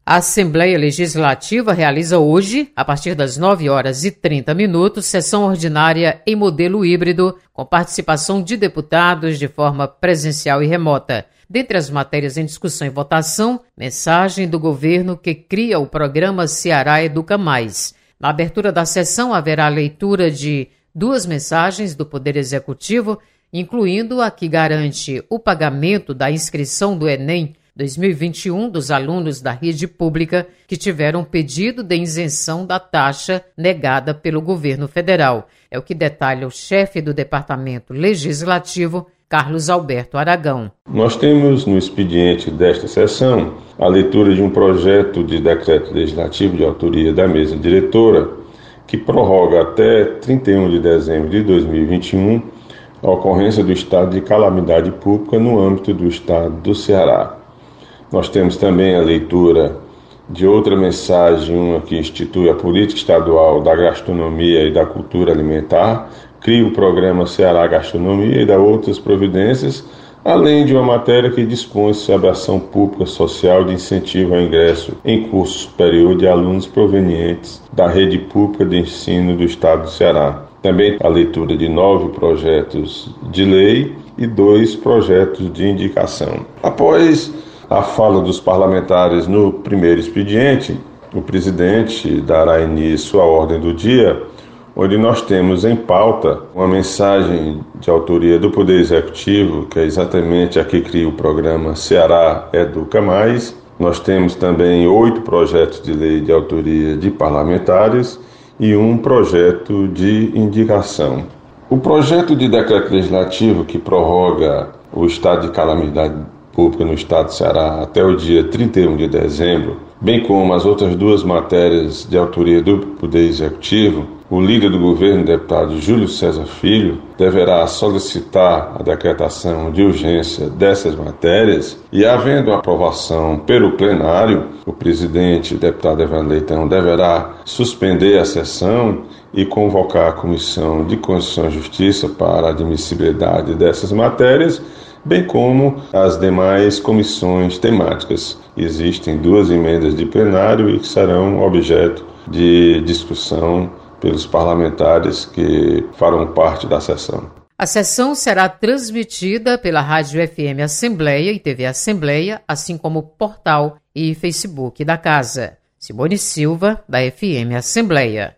A Assembleia Legislativa realiza hoje, a partir das 9h30, sessão ordinária em modelo híbrido, com participação de deputados de forma presencial e remota. Dentre as matérias em discussão e votação, mensagem do governo que cria o programa Ceará Educa Mais. Na abertura da sessão haverá leitura de 2 mensagens do Poder Executivo, incluindo a que garante o pagamento da inscrição do Enem 2021 dos alunos da rede pública que tiveram pedido de isenção da taxa negada pelo governo federal. É o que detalha o chefe do Departamento Legislativo, Carlos Alberto Aragão. Nós temos no expediente desta sessão a leitura de um projeto de decreto legislativo de autoria da mesa diretora que prorroga até 31 de dezembro de 2021 a ocorrência do estado de calamidade pública no âmbito do estado do Ceará. Nós temos também a leitura de outra mensagem, uma que institui a política estadual da gastronomia e da cultura alimentar, cria o programa Ceará Gastronomia e dá outras providências, além de uma matéria que dispõe sobre a ação pública social de incentivo ao ingresso em curso superior de alunos provenientes da rede pública de ensino do estado do Ceará. Também a leitura de 9 projetos de lei e 2 projetos de indicação. Após a fala dos parlamentares no primeiro expediente, o presidente dará início à ordem do dia, onde nós temos em pauta uma mensagem de autoria do Poder Executivo, que é exatamente a que cria o programa Ceará Educa Mais. Nós temos também 8 projetos de lei de autoria de parlamentares e 1 projeto de indicação. O projeto de decreto legislativo que prorroga o estado de calamidade pública no estado do Ceará até o dia 31 de dezembro, bem como as outras 2 matérias de autoria do Poder Executivo, o líder do governo, deputado Júlio César Filho, deverá solicitar a decretação de urgência dessas matérias e, havendo aprovação pelo plenário, o presidente, deputado Evandro Leitão, deverá suspender a sessão e convocar a Comissão de Constituição e Justiça para a admissibilidade dessas matérias, bem como as demais comissões temáticas. Existem 2 emendas de plenário e que serão objeto de discussão pelos parlamentares que farão parte da sessão. A sessão será transmitida pela Rádio FM Assembleia e TV Assembleia, assim como portal e Facebook da Casa. Simone Silva, da FM Assembleia.